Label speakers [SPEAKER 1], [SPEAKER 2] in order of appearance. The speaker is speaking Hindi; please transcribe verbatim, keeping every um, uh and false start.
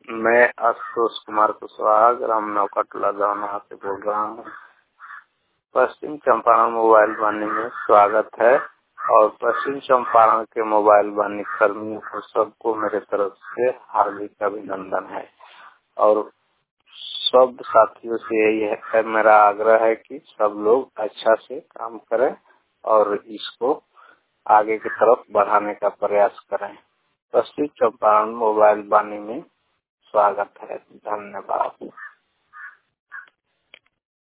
[SPEAKER 1] मैं आशुतोष कुमार कुशवाहा ग्राम नौका टोला दौना से बोल रहा हूँ। पश्चिम चंपारण मोबाइल वाणी में स्वागत है और पश्चिम चंपारण के मोबाइल वाणी कर्मियों को सबको मेरे तरफ से हार्दिक अभिनंदन है और सब साथियों से यही है, मेरा आग्रह है कि सब लोग अच्छा से काम करें और इसको आगे की तरफ बढ़ाने का प्रयास करें। पश्चिम चंपारण मोबाइल वाणी में स्वागत है। धन्यवाद।